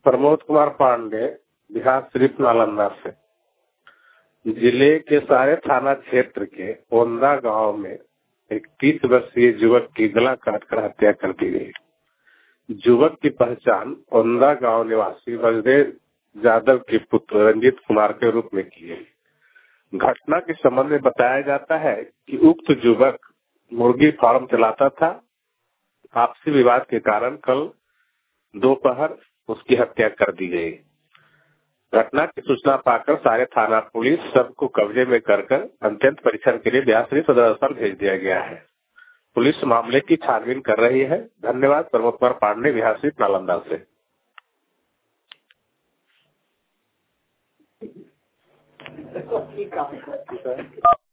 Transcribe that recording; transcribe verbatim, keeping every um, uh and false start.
प्रमोद कुमार पांडे, बिहार शरीफ नालंदा से। जिले के सारे थाना क्षेत्र के ओंदा गांव में एक तीस वर्षीय युवक की गला काटकर हत्या कर दी गई। युवक की पहचान ओंदा गांव निवासी बलदेव यादव के पुत्र रंजीत कुमार के रूप में की गई। घटना के संबंध में बताया जाता है कि उक्त युवक मुर्गी फार्म चलाता था। आपसी विवाद के कारण कल दोपहर उसकी हत्या कर दी गई। घटना की सूचना पाकर सारे थाना पुलिस सबको कब्जे में कर कर अंत्यंत परीक्षण के लिए बिहार शरीफ सदर अस्पताल भेज दिया गया है। पुलिस मामले की छानबीन कर रही है। धन्यवाद। प्रमोद कुमार पांडे, बिहार शरीफ नालंदा से।